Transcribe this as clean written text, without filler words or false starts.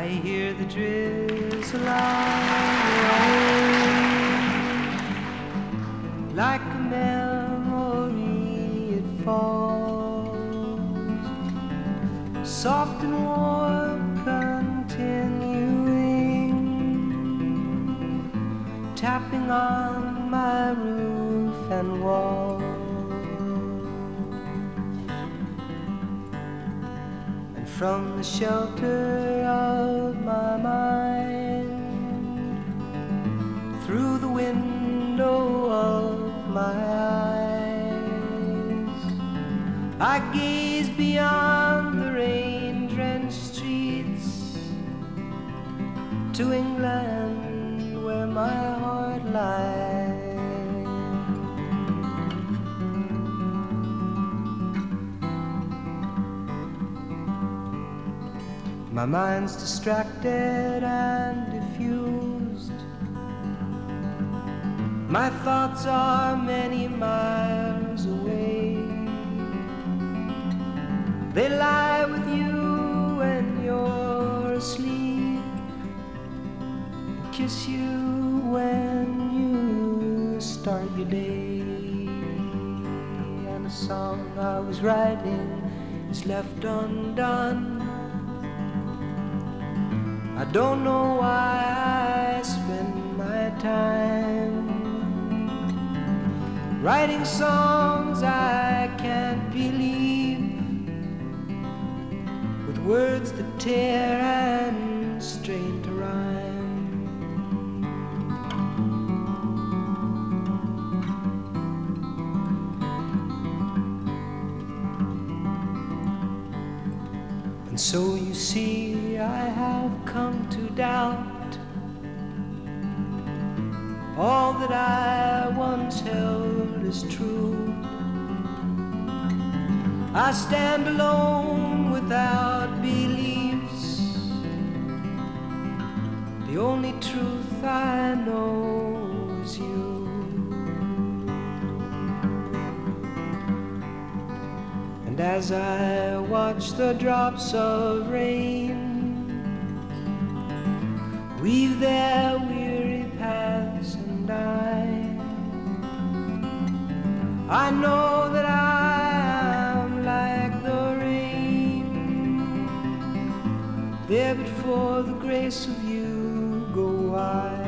I hear the drizzle on the rain. Like a memory it falls, soft and warm, continuing, tapping on my roof and walls. And from the shelter of my mind, through the window of my eyes, I gaze beyond the rain-drenched streets to England, where my heart lies. My mind's distracted and diffused. My thoughts are many miles away. They lie with you when you're asleep, kiss you when you start your day. And a song I was writing is left undone. I don't know why I spend my time writing songs I can't believe, with words that tear and strain to rhyme. And so you see, I have come to doubt all that I once held as true. I stand alone without beliefs. The only truth I know is you. And as I watch the drops of rain weave their weary paths and I know that I am like the rain, there but for the grace of you go I.